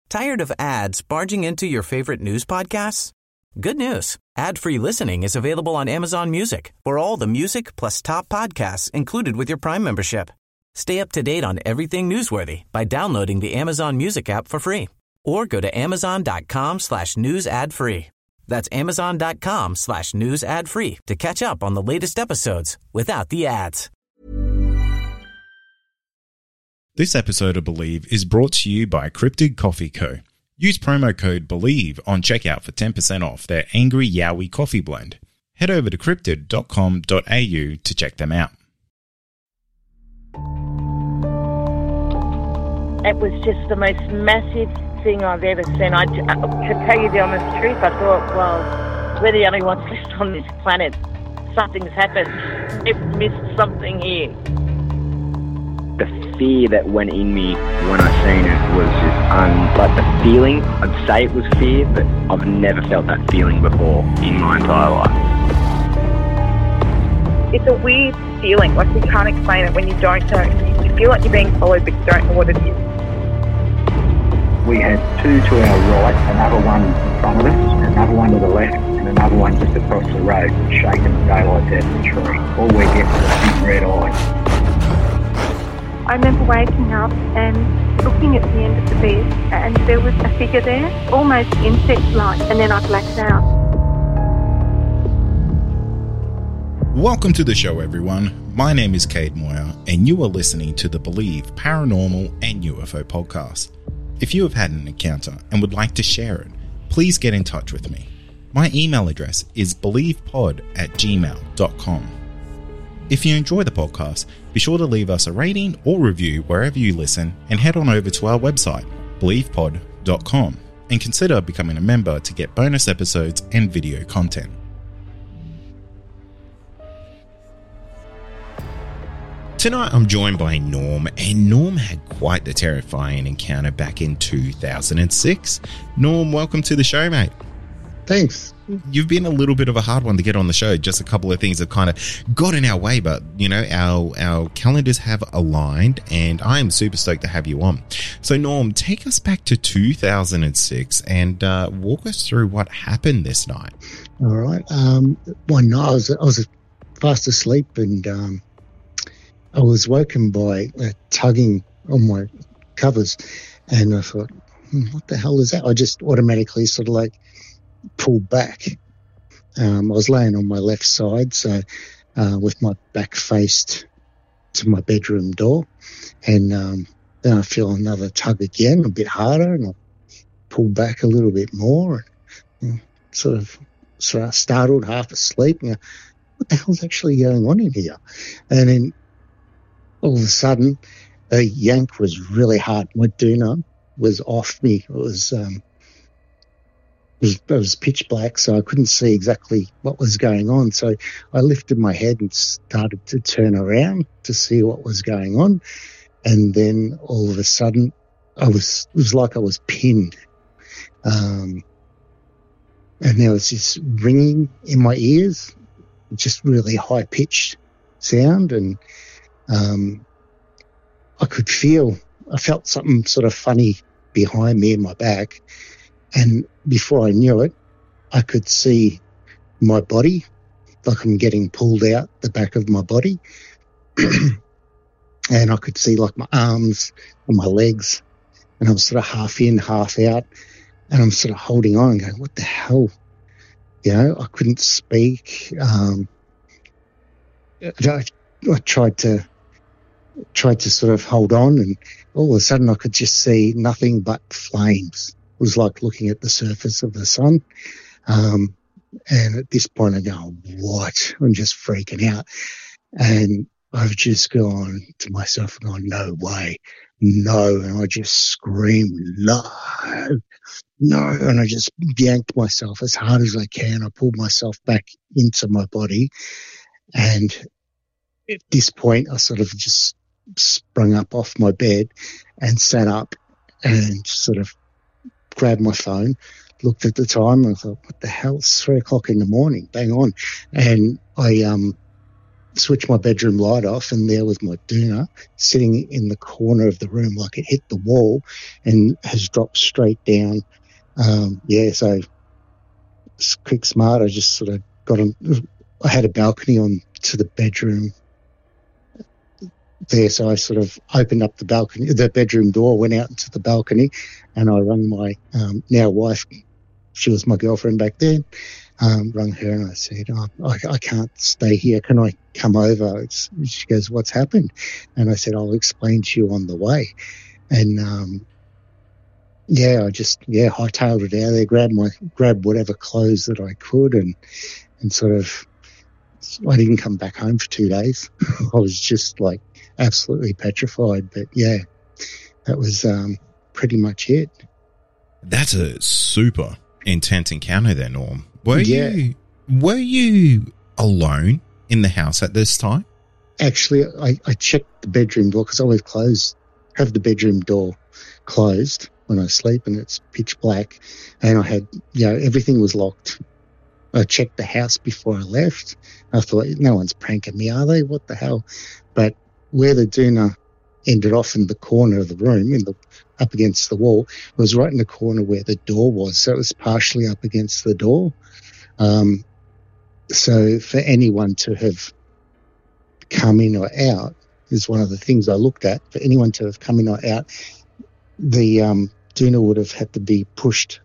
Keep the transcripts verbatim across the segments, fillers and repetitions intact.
Tired of ads barging into your favorite news podcasts? Good news. Ad-free listening is available on Amazon Music for all the music plus top podcasts included with your Prime membership. Stay up to date on everything newsworthy by downloading the Amazon Music app for free or go to amazon.com slash news ad free. That's amazon.com slash news ad free to catch up on the latest episodes without the ads. This episode of Believe is brought to you by Cryptid Coffee Co. Use promo code BELIEVE on checkout for ten percent off their Angry Yowie coffee blend. Head over to cryptid dot com dot a u to check them out. It was just the most massive thing I've ever seen. I, to tell you the honest truth, I thought, well, we're the only ones left on this planet. Something's happened. We've missed something here. The fear that went in me when I seen it was just un... Like the feeling, I'd say it was fear, but I've never felt that feeling before in my entire life. It's a weird feeling, like you can't explain it when you don't know. You feel like you're being followed, but you don't know what it is. We had two to our right, another one in front of us, another one to the left, and another one just across the road, shaking the daylight out of the tree. All we get was a big red eye. I remember waking up and looking at the end of the bed, and there was a figure there, almost insect-like, and then I blacked out. Welcome to the show, everyone. My name is Cade Moyer, and you are listening to the Believe Paranormal and U F O podcast. If you have had an encounter and would like to share it, please get in touch with me. My email address is believepod at gmail dot com. If you enjoy the podcast, be sure to leave us a rating or review wherever you listen and head on over to our website, believe pod dot com, and consider becoming a member to get bonus episodes and video content. Tonight I'm joined by Norm, and Norm had quite the terrifying encounter back in two thousand six. Norm, welcome to the show, mate. Thanks. You've been a little bit of a hard one to get on the show. Just a couple of things have kind of got in our way, but, you know, our our calendars have aligned, and I am super stoked to have you on. So, Norm, take us back to two thousand six and uh, walk us through what happened this night. All right. Um, one night I was, I was fast asleep, and um, I was woken by uh, tugging on my covers, and I thought, hmm, what the hell is that? I just automatically sort of like pulled back. Um, I was laying on my left side, so uh, with my back faced to my bedroom door, and um, then I feel another tug again, a bit harder, and I pulled back a little bit more, and, and sort of sort of startled, half asleep. And I, what the hell's actually going on in here? And then all of a sudden, a yank was really hard. My doona was off me. It was um, it was, it was pitch black, so I couldn't see exactly what was going on. So I lifted my head and started to turn around to see what was going on. And then all of a sudden, I was it was like I was pinned. Um, and there was this ringing in my ears, just really high-pitched sound, and um, I could feel, I felt something sort of funny behind me in my back. And before I knew it, I could see my body, like I'm getting pulled out the back of my body. And I could see like my arms and my legs, and I'm sort of half in, half out, and I'm sort of holding on and going, what the hell? You know, I couldn't speak. Um, I, I tried to, tried to sort of hold on, and all of a sudden I could just see nothing but flames. It was like looking at the surface of the sun. Um, and at this point I go, what? I'm just freaking out. And I've just gone to myself and gone, no way, no. And I just screamed, no, no. And I just yanked myself as hard as I can. I pulled myself back into my body. And at this point, I sort of just sprung up off my bed and sat up and sort of grabbed my phone, looked at the time, and I thought, what the hell? It's three o'clock in the morning. Bang on. And I um switched my bedroom light off, and there was my doona sitting in the corner of the room, like it hit the wall and has dropped straight down. Um, yeah, so quick smart, I just sort of got on. I had a balcony on to the bedroom there, so I sort of opened up the balcony, the bedroom door, went out into the balcony, and I rang my um, now wife. She was my girlfriend back then. Um, rang her and I said, oh, I, I can't stay here. Can I come over? It's, she goes, what's happened? And I said, I'll explain to you on the way. And, um, yeah, I just, yeah, hightailed it out there, grabbed my, grabbed whatever clothes that I could and, and sort of, I didn't come back home for two days. I was just like absolutely petrified. But yeah, that was, um, pretty much it. That's a super intense encounter there, Norm. Were Yeah. you were you alone in the house at this time? Actually, I, I checked the bedroom door because I always close, have the bedroom door closed when I sleep, and it's pitch black. And I had, you know, everything was locked. I checked the house before I left. I thought, no one's pranking me, are they? What the hell? But where the doona ended off in the corner of the room, in the up against the wall, was right in the corner where the door was. So it was partially up against the door. Um, so for anyone to have come in or out is one of the things I looked at. For anyone to have come in or out, the um, doona would have had to be pushed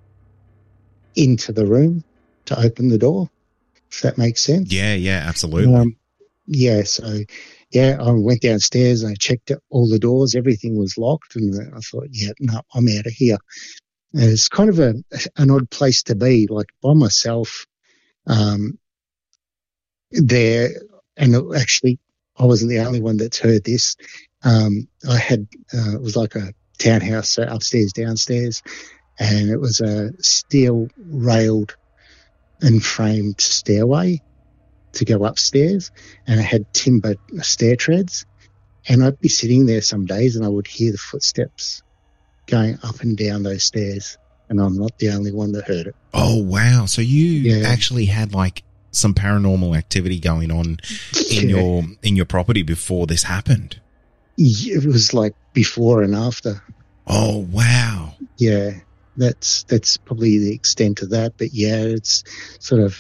into the room to open the door, if that makes sense. Yeah, yeah, absolutely. Um, yeah, so, yeah, I went downstairs and I checked all the doors. Everything was locked, and I thought, yeah, no, I'm out of here. And it's kind of a an odd place to be, like by myself um, there. And it, actually, I wasn't the only one that's heard this. Um, I had, uh, it was like a townhouse, so upstairs, downstairs, and it was a steel railed and framed stairway to go upstairs, and it had timber stair treads, and I'd be sitting there some days and I would hear the footsteps going up and down those stairs, and I'm not the only one that heard it. Oh, wow. So you Yeah. actually had like some paranormal activity going on in Yeah. your in your property before this happened. It was like before and after. Oh, wow. Yeah, that's that's probably the extent of that. But yeah, it's sort of,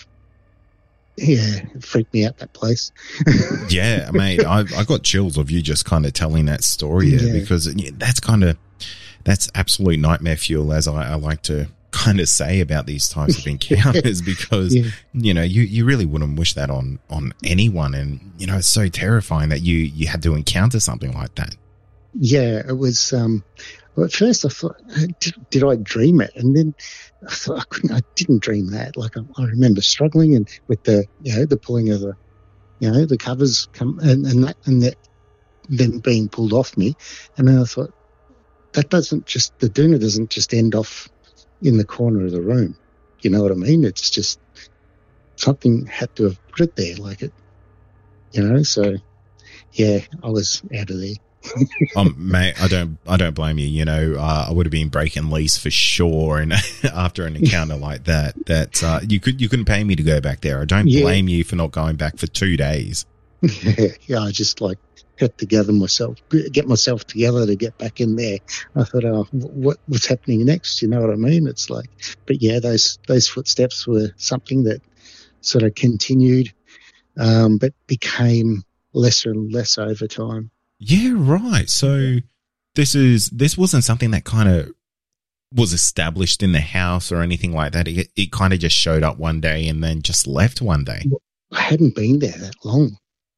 yeah, it freaked me out, that place. Yeah, mate, I I got chills of you just kind of telling that story there, Yeah. because that's kind of that's absolute nightmare fuel, as I, I like to kind of say about these types of encounters, because Yeah. you know you, you really wouldn't wish that on on anyone, and you know it's so terrifying that you you had to encounter something like that. Yeah, it was. Um, well, at first, I thought, did, did I dream it? And then I thought I couldn't. I didn't dream that. Like I, I remember struggling and with the, you know, the pulling of the, you know, the covers come and and that and that then being pulled off me, and then I thought that doesn't just the doona doesn't just end off in the corner of the room. You know what I mean? It's just something had to have put it there, like it, you know. So yeah, I was out of there. Um, mate, I don't, I don't blame you. You know, uh, I would have been breaking lease for sure, and after an encounter like that, that uh, you could, you couldn't pay me to go back there. I don't Yeah. blame you for not going back for two days. Yeah, yeah, I just like had to gather myself, get myself together to get back in there. I thought, oh, what what's happening next? You know what I mean? It's like, but yeah, those those footsteps were something that sort of continued, um, but became lesser and less over time. Yeah, right. So this is this wasn't something that kind of was established in the house or anything like that. It, it kind of just showed up one day and then just left one day. I hadn't been there that long.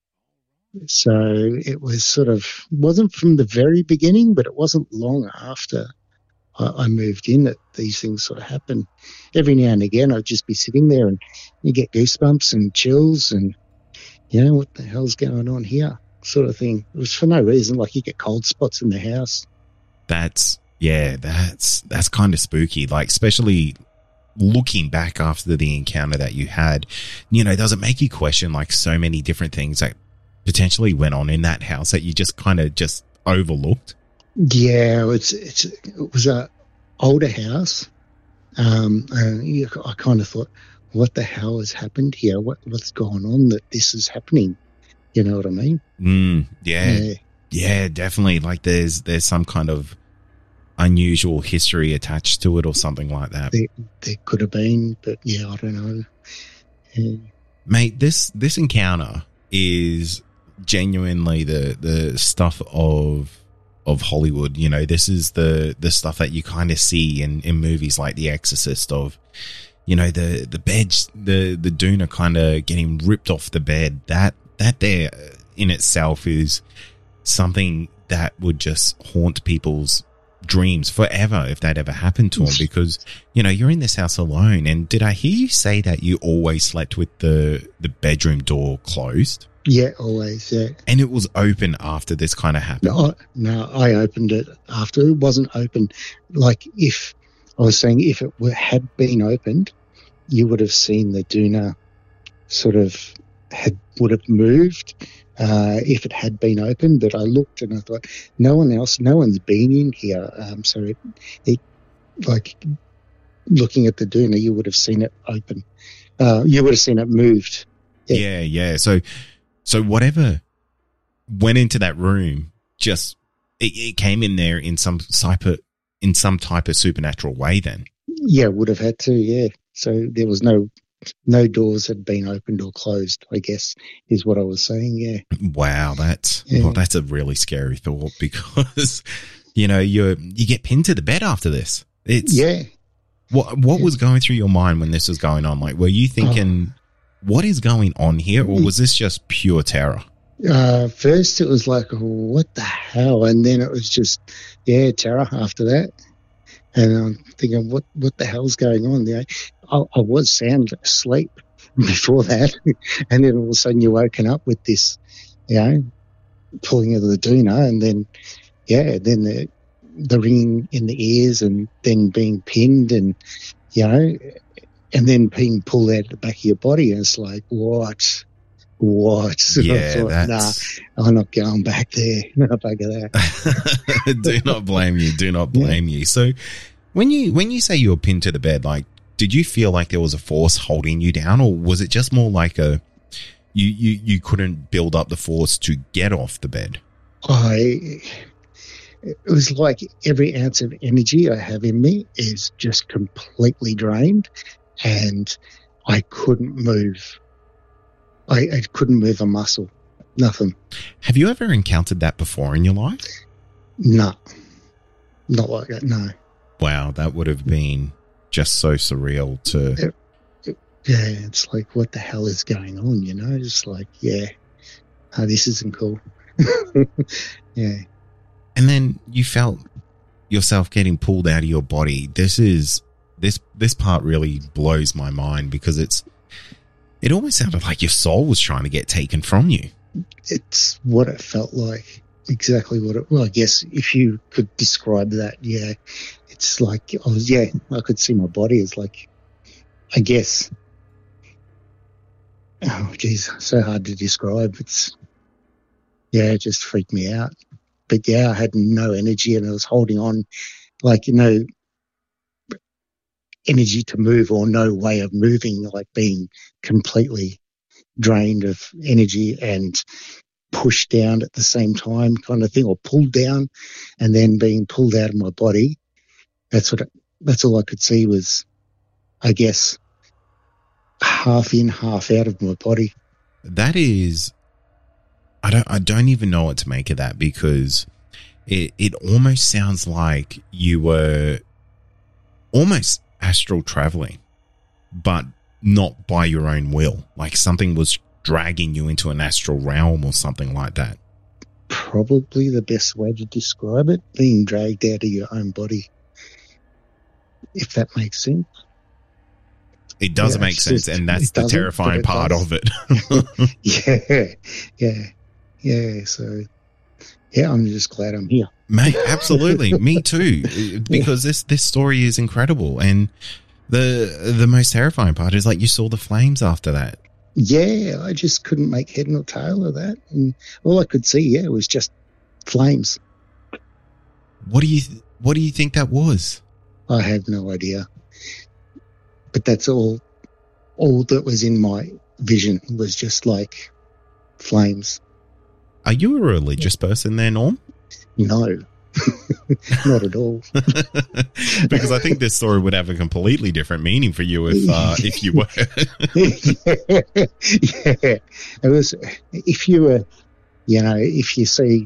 So it was sort of, wasn't from the very beginning, but it wasn't long after I, I moved in that these things sort of happen. Every now and again, I'd just be sitting there and you get goosebumps and chills and, you know, what the hell's going on here sort of thing. It was for no reason, like you get cold spots in the house. That's, yeah, that's, that's kind of spooky. Like, especially looking back after the encounter that you had, you know, does it make you question like so many different things that potentially went on in that house that you just kind of just overlooked? Yeah, it's, it's, it was a older house. Um, and you, I kind of thought, what the hell has happened here? What, what's going on that this is happening? You know what I mean? Mm, yeah. Yeah. Yeah, definitely. Like there's there's some kind of unusual history attached to it or something like that. There, there could have been, but yeah, I don't know. Yeah. Mate, this this encounter is genuinely the the stuff of of Hollywood. You know, this is the the stuff that you kind of see in, in movies like The Exorcist of, you know, the the bed, the the doona kind of getting ripped off the bed. That that there in itself is something that would just haunt people's dreams forever if that ever happened to them, because, you know, you're in this house alone. And did I hear you say that you always slept with the the bedroom door closed? Yeah, always, yeah. And it was open after this kind of happened? No, I, no, I opened it after. It wasn't open. Like, if, I was saying if it were, had been opened, you would have seen the doona sort of had would have moved uh, if it had been open. But I looked and I thought, no one else, no one's been in here. Um, so it, it, like, looking at the doona, you would have seen it open. Uh, you would have seen it moved. Yeah, yeah. yeah. So, so whatever went into that room, just it, it came in there in some type of in some type of supernatural way. Then, yeah, would have had to. Yeah. So there was no. No doors had been opened or closed, I guess, is what I was saying, yeah. Wow, that's yeah. well, that's a really scary thought, because, you know, you you get pinned to the bed after this. It's Yeah. What what yeah. was going through your mind when this was going on? Like, were you thinking, oh. what is going on here, or was this just pure terror? Uh, first it was like, oh, what the hell? And then it was just, yeah, terror after that. And I'm thinking, what what the hell's going on there? I, I was sound asleep before that, and then all of a sudden you're woken up with this, you know, pulling of the doona, and then, yeah, then the the ringing in the ears, and then being pinned, and, you know, and then being pulled out of the back of your body, and it's like, what? What? Yeah, I thought, that's... nah, I'm not going back there. No, back of that. Do not blame you. Do not blame yeah. you. So when you when you say you were pinned to the bed, like, did you feel like there was a force holding you down, or was it just more like a you you, you couldn't build up the force to get off the bed? I it was like every ounce of energy I have in me is just completely drained, and I couldn't move. I, I couldn't move a muscle, nothing. Have you ever encountered that before in your life? No, not like that, no. Wow, that would have been just so surreal to... It, it, yeah, it's like, what the hell is going on, you know? Just like, yeah, oh, this isn't cool. Yeah. And then you felt yourself getting pulled out of your body. This is... This, this part really blows my mind, because it's... It almost sounded like your soul was trying to get taken from you. It's what it felt like. Exactly what it... Well, I guess if you could describe that, yeah. It's like, I was, yeah, I could see my body. It's like, I guess... Oh, geez, so hard to describe. It's... Yeah, it just freaked me out. But, yeah, I had no energy, and I was holding on, like, you know... energy to move, or no way of moving, like being completely drained of energy and pushed down at the same time, kind of thing, or pulled down and then being pulled out of my body. That's what it, that's all I could see was, I guess, half in, half out of my body. That is, I don't I don't even know what to make of that, because it it almost sounds like you were almost astral traveling, but not by your own will. Like something was dragging you into an astral realm or something like that. Probably the best way to describe it, being dragged out of your own body, if that makes sense. It does yeah, make sense, just, and that's the terrifying part does. of it. yeah, yeah, yeah. So, yeah, I'm just glad I'm here. Mate, absolutely. Me too. Because this, this story is incredible. And the the most terrifying part is, like, you saw the flames after that. Yeah, I just couldn't make head nor tail of that. And all I could see, yeah, was just flames. What do you what do you think that was? I have no idea. But that's all all that was in my vision, was just like flames. Are you a religious person there, Norm? No, not at all. Because I think this story would have a completely different meaning for you if uh, if you were. yeah, yeah, it was. If you were, you know, if you see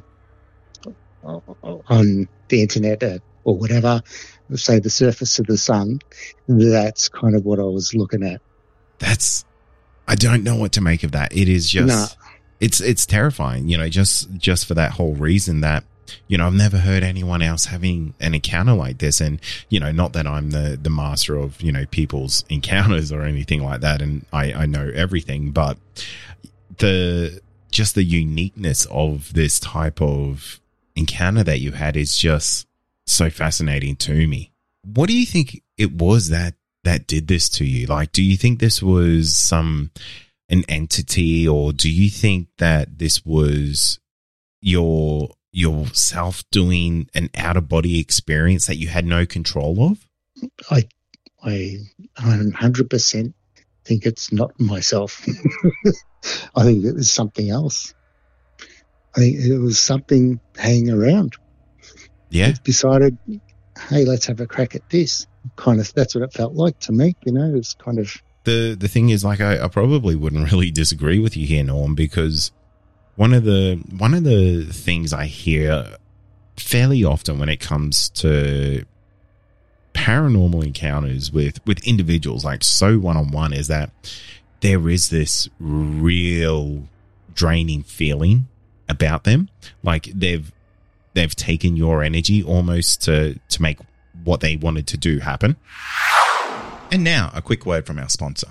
on the internet uh, or whatever, say the surface of the sun, that's kind of what I was looking at. That's. I don't know what to make of that. It is just. No. It's it's terrifying, you know, just just for that whole reason that, you know, I've never heard anyone else having an encounter like this. And, you know, not that I'm the, the master of, you know, people's encounters or anything like that. And I, I know everything, but the just the uniqueness of this type of encounter that you had is just so fascinating to me. What do you think it was that that did this to you? Like, do you think this was some an entity, or do you think that this was your yourself doing an out of body experience that you had no control of? I I one hundred percent think it's not myself. I think it was something else. I think it was something hanging around. Yeah. It decided, hey, let's have a crack at this. Kind of, that's what it felt like to me. You know, it's kind of. The the thing is, like, I, I probably wouldn't really disagree with you here, Norm, because one of the one of the things I hear fairly often when it comes to paranormal encounters with, with individuals, like so one-on-one, is that there is this real draining feeling about them. Like they've they've taken your energy almost to, to make what they wanted to do happen. And now, a quick word from our sponsor.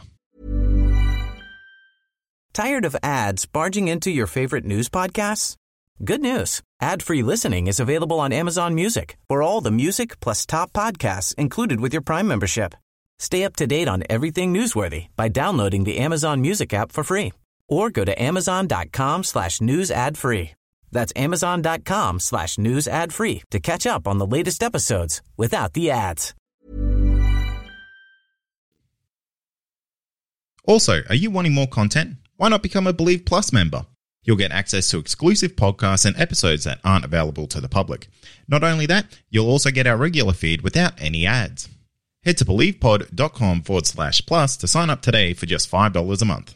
Tired of ads barging into your favorite news podcasts? Good news. Ad-free listening is available on Amazon Music for all the music plus top podcasts included with your Prime membership. Stay up to date on everything newsworthy by downloading the Amazon Music app for free or go to amazon.com slash news ad free. That's amazon.com slash news ad free to catch up on the latest episodes without the ads. Also, are you wanting more content? Why not become a Believe Plus member? You'll get access to exclusive podcasts and episodes that aren't available to the public. Not only that, you'll also get our regular feed without any ads. Head to believepod.com forward slash plus to sign up today for just five dollars a month.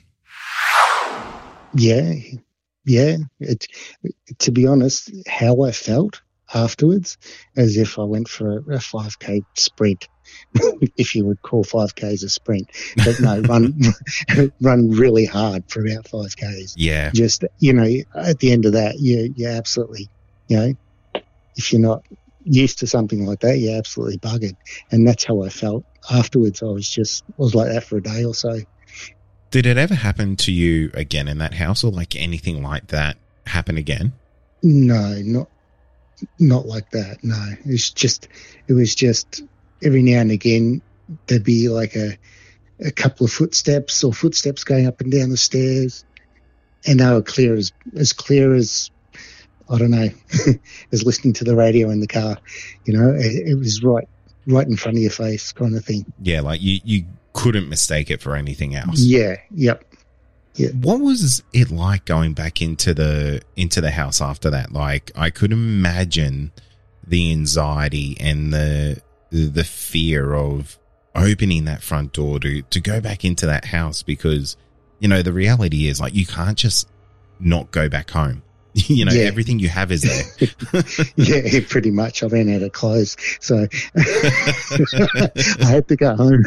Yeah, yeah. It, to be honest, how I felt afterwards, as if I went for a, a five K sprint. If you would call five Ks a sprint, but no, run run really hard for about five Ks. Yeah. Just, you know, at the end of that, you you absolutely, you know, if you're not used to something like that, you're absolutely buggered. And that's how I felt afterwards. I was just, I was like that for a day or so. Did it ever happen to you again in that house, or like anything like that happen again? No, not not like that. No, it was just, it was just. Every now and again, there'd be like a, a couple of footsteps or footsteps going up and down the stairs, and they were clear as as clear as I don't know, as listening to the radio in the car. You know, it, it was right right in front of your face, kind of thing. Yeah, like you you couldn't mistake it for anything else. Yeah. Yep. Yeah. What was it like going back into the into the house after that? Like, I could imagine the anxiety and the the fear of opening that front door to, to go back into that house, because, you know, the reality is, like, you can't just not go back home. You know, yeah. Everything you have is there. Yeah, pretty much. I ran out of clothes, so I had to go home.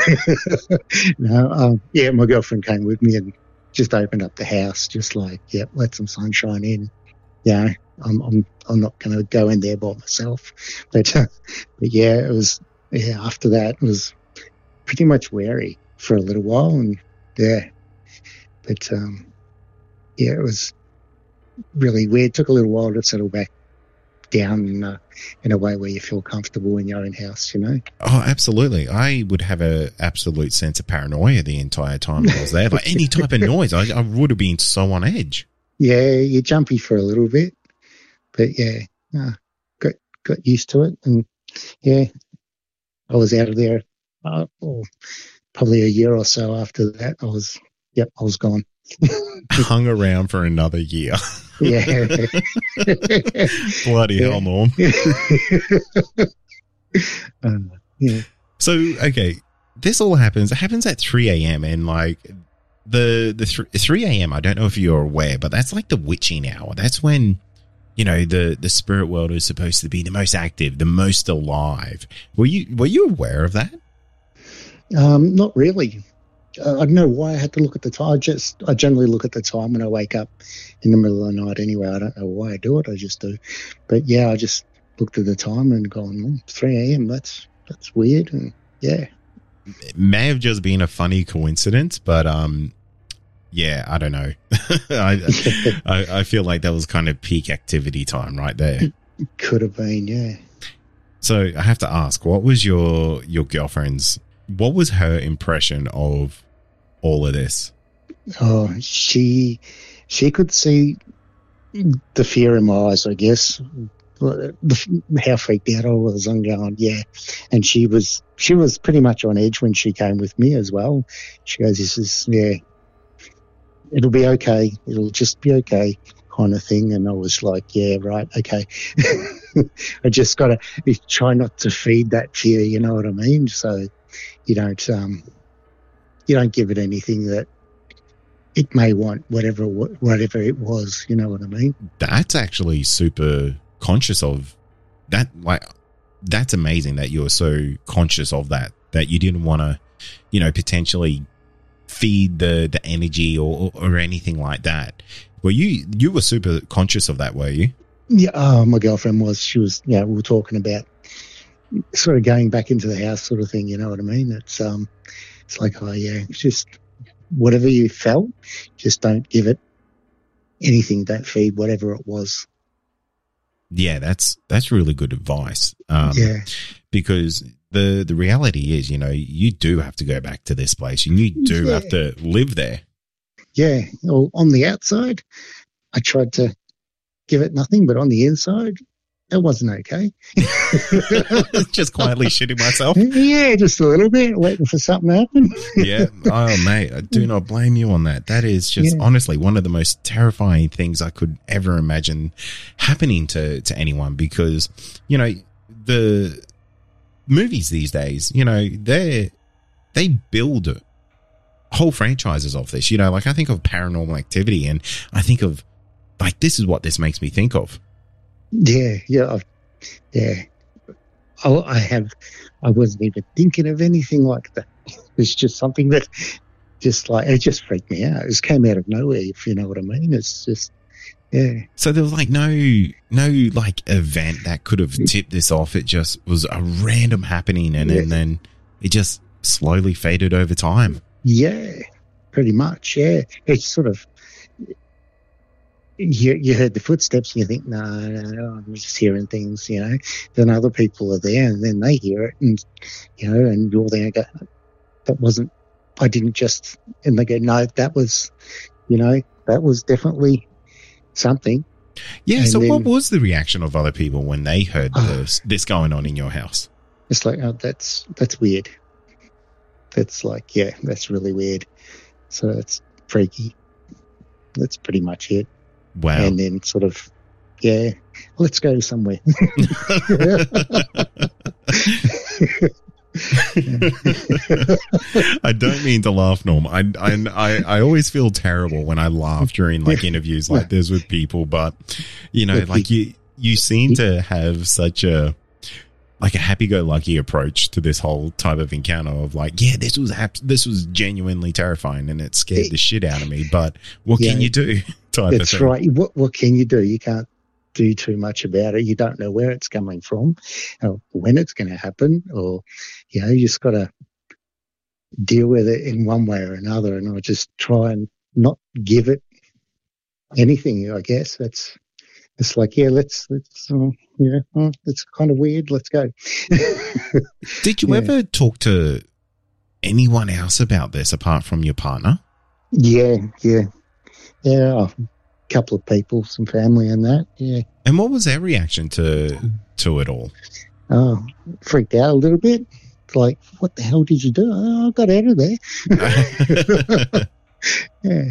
No, um, yeah, my girlfriend came with me and just opened up the house, just like, yeah, let some sunshine in. Yeah, I'm I'm I'm not going to go in there by myself, but uh, but yeah, it was. Yeah, after that, it was pretty much wary for a little while, and yeah, but um, yeah, it was really weird. It took a little while to settle back down in a, in a way where you feel comfortable in your own house, you know? Oh, absolutely. I would have a absolute sense of paranoia the entire time I was there. Like, any type of noise, I, I would have been so on edge. Yeah, you're jumpy for a little bit, but yeah, uh, got got used to it, and yeah. I was out of there uh, oh, probably a year or so after that. I was, yep, I was gone. hung around for another year. Yeah. Bloody Yeah. hell, Norm. um, yeah. So, okay, this all happens. It happens at three a.m. and like the the th- three a.m. I don't know if you're aware, but that's like the witching hour. That's when, you know, the the spirit world is supposed to be the most active, the most alive. Were you were you aware of that? Um, not really. Uh, I don't know why I had to look at the time. I just I generally look at the time when I wake up in the middle of the night. Anyway, I don't know why I do it. I just do. But yeah, I just looked at the time and gone, oh, three a.m. That's that's weird. And yeah, It may have just been a funny coincidence, but um, yeah, I don't know. I, I I feel like that was kind of peak activity time right there. could have been. Yeah. So I have to ask, what was your your girlfriend's? What was her impression of all of this? Oh, she she could see the fear in my eyes, I guess. The, how freaked out I was. I'm going, yeah. And she was she was pretty much on edge when she came with me as well. She goes, this is, yeah, it'll be okay. It'll just be okay kind of thing. And I was like, yeah, right, okay. I just got to try not to feed that fear, you know what I mean? So you don't um, you don't give it anything that it may want, whatever whatever it was, you know what I mean? That's actually super conscious of that. Like, that's amazing that you're so conscious of that, that you didn't want to, you know, potentially feed the, the energy or, or anything like that. Well, you, you were super conscious of that, were you? Yeah, uh, my girlfriend was. She was, yeah, we were talking about sort of going back into the house sort of thing, you know what I mean? It's um, it's like, oh yeah, it's just whatever you felt, just don't give it anything, don't feed whatever it was. Yeah, that's that's really good advice. Um, yeah. Because the the reality is, you know, you do have to go back to this place and you do Yeah. have to live there. Yeah, well, on the outside, I tried to give it nothing, but on the inside, it wasn't okay. Just quietly shitting myself. Yeah, just a little bit, waiting for something to happen. Yeah. Oh, mate, I do not blame you on that. That is just Yeah. honestly one of the most terrifying things I could ever imagine happening to, to anyone, because, you know, the movies these days, you know, they they build whole franchises off this. You know, like I think of Paranormal Activity and I think of, like, this is what this makes me think of. Yeah, yeah, I've, yeah. I, I have. I wasn't even thinking of anything like that. It's just something that, just like, it just freaked me out. It just came out of nowhere, if you know what I mean. It's just, yeah. So there was like no, no like event that could have tipped this off. It just was a random happening, and, Yeah. and then it just slowly faded over time. Yeah, pretty much. Yeah, it's sort of. You, you heard the footsteps and you think, no, no, no, I'm just hearing things, you know. Then other people are there and then they hear it and, you know, and you're there and go, that wasn't, I didn't just, and they go, no, that was, you know, that was definitely something. Yeah. And So then- what was the reaction of other people when they heard Oh. this, this going on in your house? It's like, oh, that's, that's weird. That's like, yeah, that's really weird. So it's freaky. That's pretty much it. Wow. And then sort of, yeah, let's go somewhere. I don't mean to laugh, Norm. I, I, I, I always feel terrible when I laugh during like interviews like this with people, but you know, like you, you seem to have such a, like a happy-go-lucky approach to this whole type of encounter of like, yeah, this was hap- this was genuinely terrifying and it scared the shit out of me, but what Yeah. can you do? Type That's of thing. right. What what can you do? You can't do too much about it. You don't know where it's coming from, or when it's going to happen, or you know, you just got to deal with it in one way or another. And I just try and not give it anything. I guess that's it's like, yeah, let's let's uh, yeah, oh, it's kind of weird. Let's go. Did you Yeah. ever talk to anyone else about this apart from your partner? Yeah, yeah, yeah. A couple of people, some family, and that. Yeah. And what was their reaction to to it all? Oh, freaked out a little bit. It's like, what the hell did you do? Oh, I got out of there. Yeah.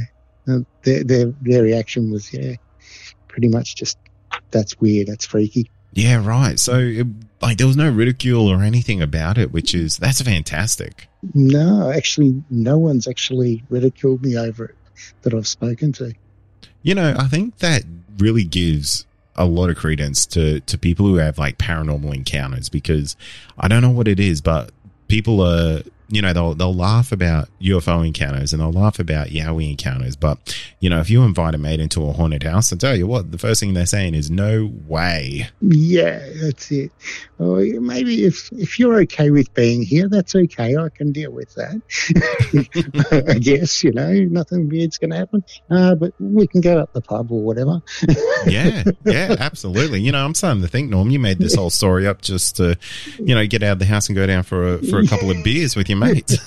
Uh, their, their their reaction was, yeah, pretty much just, that's weird, that's freaky. Yeah, right. So, it, like, there was no ridicule or anything about it, which is, that's fantastic. No, actually, no one's actually ridiculed me over it that I've spoken to. You know, I think that really gives a lot of credence to, to people who have, like, paranormal encounters, because I don't know what it is, but people are, you know, they'll they'll laugh about U F O encounters and they'll laugh about Yowie encounters. But, you know, if you invite a mate into a haunted house, I'll tell you what, the first thing they're saying is no way. Yeah, that's it. Oh, maybe if if you're okay with being here, that's okay. I can deal with that. I guess, you know, nothing weird's going to happen. Uh, but we can go up the pub or whatever. yeah, yeah, absolutely. You know, I'm starting to think, Norm, you made this whole story up just to, you know, get out of the house and go down for a, for a couple of beers with your mates.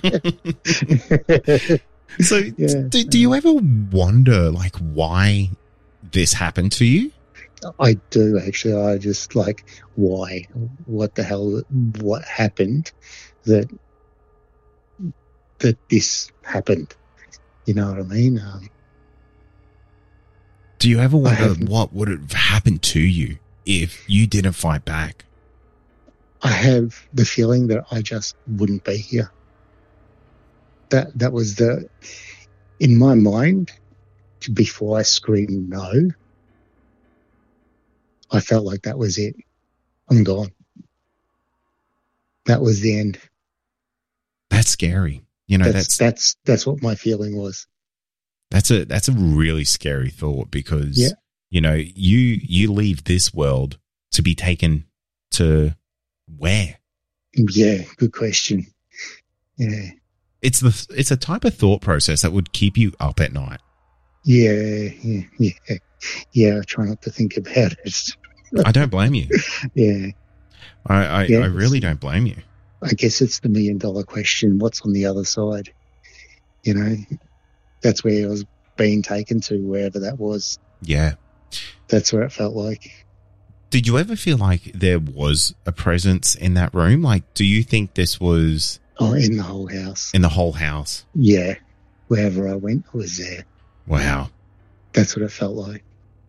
So, yeah. do, do you ever wonder, like, why this happened to you? I do, actually. I just, like, why? What the hell? What happened that that this happened? You know what I mean? Um, do you ever wonder what would have happened to you if you didn't fight back? I have the feeling that I just wouldn't be here. That that was the, in my mind, before I screamed no, I felt like that was it. I'm gone. That was the end. That's scary. You know, that's that's that's, that's what my feeling was. That's a that's a really scary thought, because yeah. you know, you you leave this world to be taken to where? Yeah, good question. Yeah. It's the it's a type of thought process that would keep you up at night. Yeah, yeah, yeah. Yeah, I try not to think about it. I don't blame you. Yeah. I, I, yeah, I really don't blame you. I guess it's the million dollar question. What's on the other side? You know, that's where I was being taken to, wherever that was. Yeah. That's where it felt like. Did you ever feel like there was a presence in that room? Like, do you think this was... Oh, in the whole house. In the whole house? Yeah. Wherever I went, I was there. Wow. That's what it felt like.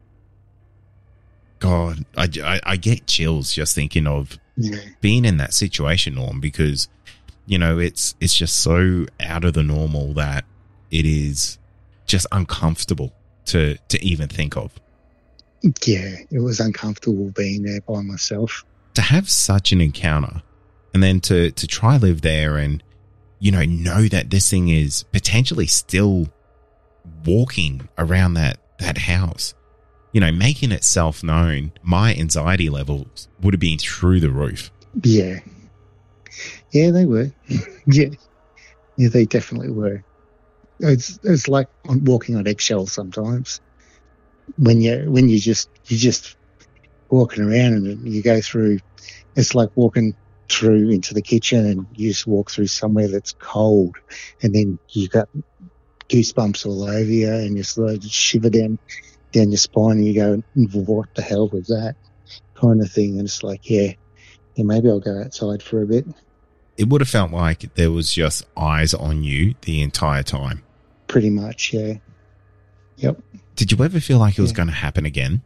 God, I, I, I get chills just thinking of yeah. being in that situation, Norm, because, you know, it's it's just so out of the normal that it is just uncomfortable to, to even think of. Yeah, it was uncomfortable being there by myself. To have such an encounter and then to, to try live there and, you know, know that this thing is potentially still walking around that, that house, you know, making itself known, my anxiety levels would have been through the roof. Yeah. Yeah, they were. yeah. Yeah, they definitely were. It's it's like on, walking on eggshells sometimes. When you when you just you just walking around and you go through, it's like walking through into the kitchen and you just walk through somewhere that's cold, and then you got goosebumps all over you and you sort of shiver down down your spine and you go, what the hell was that, kind of thing. And it's like, yeah, yeah, maybe I'll go outside for a bit. It would have felt like there was just eyes on you the entire time. Pretty much, yeah. Yep. Did you ever feel like it was yeah. going to happen again?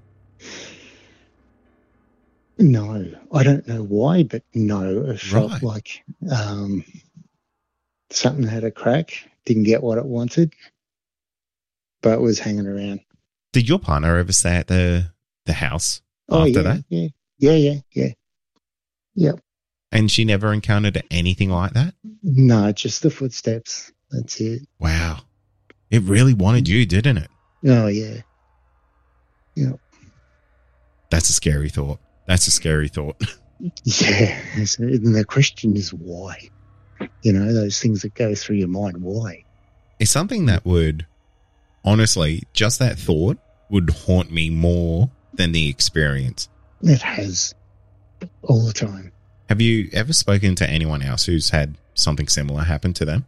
No, I don't know why, but no, it felt Right. like um, something had a crack, didn't get what it wanted, but was hanging around. Did your partner ever stay at the the house Oh, after yeah, that? yeah, yeah, yeah, yeah. Yep. And she never encountered anything like that? No, just the footsteps. That's it. Wow. It really wanted you, didn't it? Oh, yeah. Yep. That's a scary thought. That's a scary thought. Yeah. And the question is why? You know, those things that go through your mind, why? It's something that would, honestly, just that thought would haunt me more than the experience. It has all the time. Have you ever spoken to anyone else who's had something similar happen to them?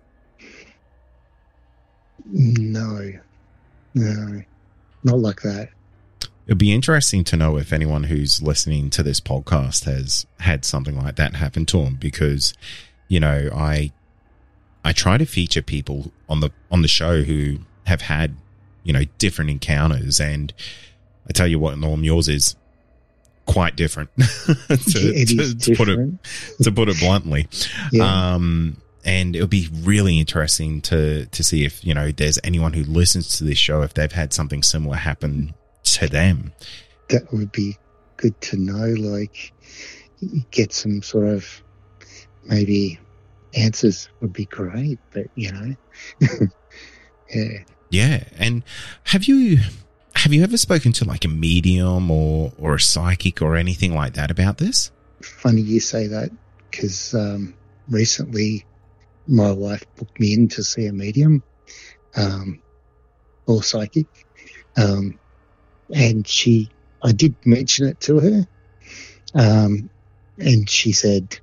No. No. Not like that. It'd be interesting to know if anyone who's listening to this podcast has had something like that happen to them, because, you know, I I try to feature people on the on the show who have had you know, different encounters. And I tell you what, Norm, yours is quite different to, it to, is to put it different. to put it bluntly. Yeah. Um, and it'll be really interesting to to see if, you know, there's anyone who listens to this show, if they've had something similar happen to them. That would be good to know, like get some sort of maybe answers would be great, but you know. Yeah. Yeah. And have you have you ever spoken to like a medium or or a psychic or anything like that about this? Funny you say that, because um, recently my wife booked me in to see a medium um, or psychic, um, and she I did mention it to her, um, and she said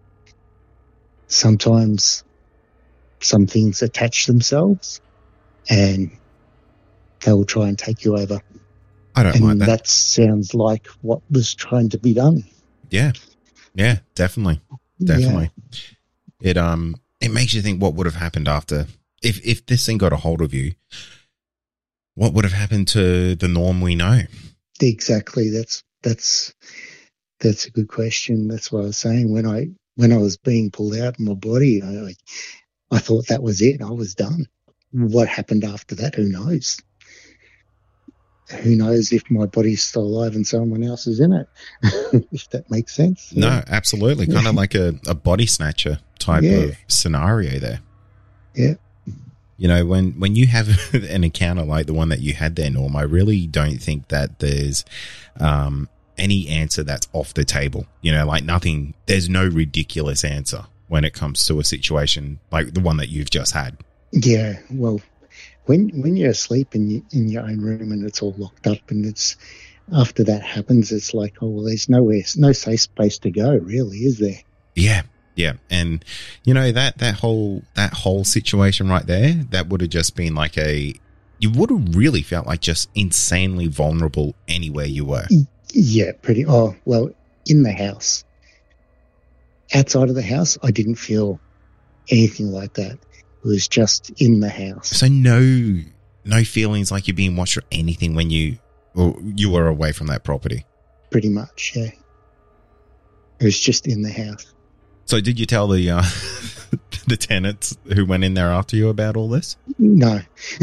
sometimes some things attach themselves and they'll try and take you over. I don't and like that. That sounds like what was trying to be done. Yeah. Yeah, definitely. Definitely. Yeah. It um it makes you think what would have happened after if if this thing got a hold of you, what would have happened to the Norm we know? Exactly. That's that's that's a good question. That's what I was saying. When I when I was being pulled out of my body, I I thought that was it. I was done. What happened after that? Who knows? Who knows if my body's still alive and someone else is in it? If that makes sense. No, Yeah. absolutely. Kind of like a, a body snatcher type Yeah. of scenario there. Yeah. You know, when, when you have an encounter like the one that you had there, Norm, I really don't think that there's um, any answer that's off the table. You know, like nothing, there's no ridiculous answer when it comes to a situation like the one that you've just had. Yeah. Well, when when you're asleep in you, in your own room and it's all locked up, and it's after that happens, it's like, oh well, there's nowhere, no safe space to go, really, is there? Yeah. Yeah. And you know, that, that whole, that whole situation right there, that would have just been like a, you would have really felt like just insanely vulnerable anywhere you were. Yeah, pretty. Oh, well, in the house. Outside of the house, I didn't feel anything like that. It was just in the house. So no, no feelings like you're being watched or anything when you, or you were away from that property. Pretty much, yeah. It was just in the house. So did you tell the uh, the tenants who went in there after you about all this? No.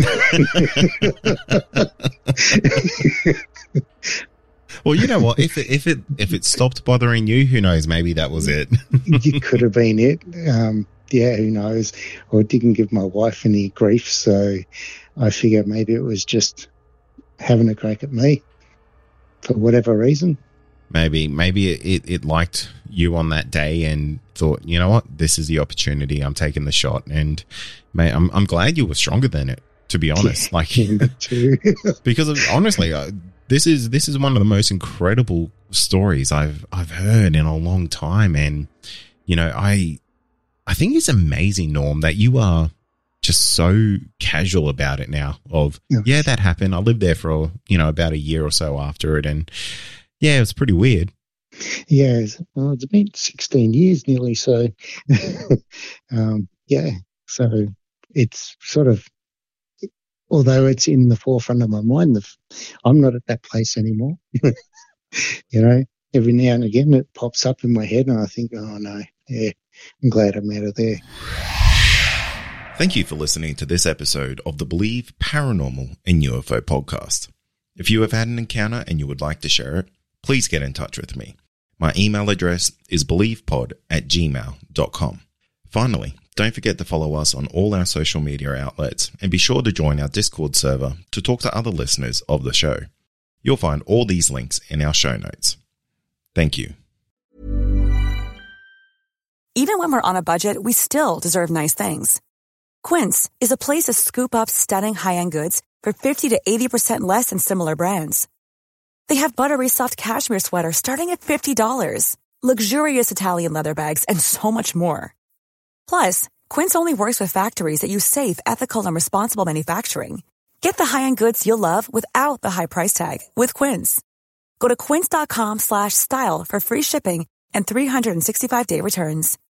Well, you know what? If it, if it if it stopped bothering you, who knows? Maybe that was it. It could have been it. Um, yeah, who knows? Or it didn't give my wife any grief, so I figure maybe it was just having a crack at me for whatever reason. Maybe maybe it, it liked you on that day and thought, you know what, this is the opportunity. I'm taking the shot, and mate, I'm I'm glad you were stronger than it. To be honest, like too. because of, honestly, uh, this is this is one of the most incredible stories I've I've heard in a long time, and you know, I I think it's amazing, Norm, that you are just so casual about it now. Of Yeah. yeah, that happened. I lived there for you know about a year or so after it, and yeah, it was pretty weird. Yeah, it's, well, it's been sixteen years nearly, so um, yeah, so it's sort of, although it's in the forefront of my mind, the, I'm not at that place anymore. You know, every now and again it pops up in my head and I think, oh no, yeah, I'm glad I'm out of there. Thank you for listening to this episode of the Believe Paranormal and U F O podcast. If you have had an encounter and you would like to share it, please get in touch with me. My email address is believepod at gmail dot com. Finally, don't forget to follow us on all our social media outlets and be sure to join our Discord server to talk to other listeners of the show. You'll find all these links in our show notes. Thank you. Even when we're on a budget, we still deserve nice things. Quince is a place to scoop up stunning high-end goods for fifty to eighty percent less than similar brands. They have buttery soft cashmere sweaters starting at fifty dollars, luxurious Italian leather bags, and so much more. Plus, Quince only works with factories that use safe, ethical, and responsible manufacturing. Get the high-end goods you'll love without the high price tag with Quince. Go to quince dot com slash style for free shipping and three sixty-five day returns.